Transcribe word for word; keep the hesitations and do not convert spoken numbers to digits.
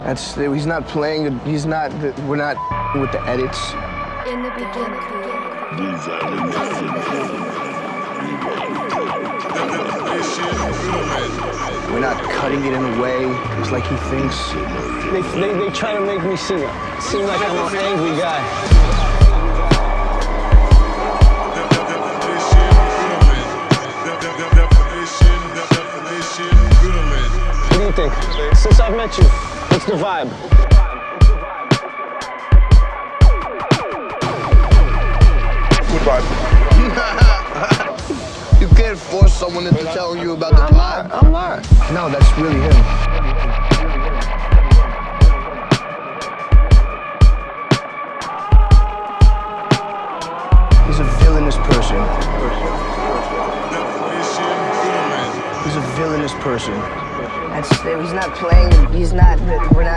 That's, he's not playing, he's not, we're not with the edits. In the beginning. We're not cutting it in a way, it's like he thinks. They, they, they try to make me seem, seem like I'm an angry guy. What do you think? Since I've met you, what's the vibe? Good vibe. You can't force someone into telling you about the I'm vibe. not, I'm not. No, that's really him. He's a villainous person. He's a villainous person. That's, he's not playing, he's not, we're not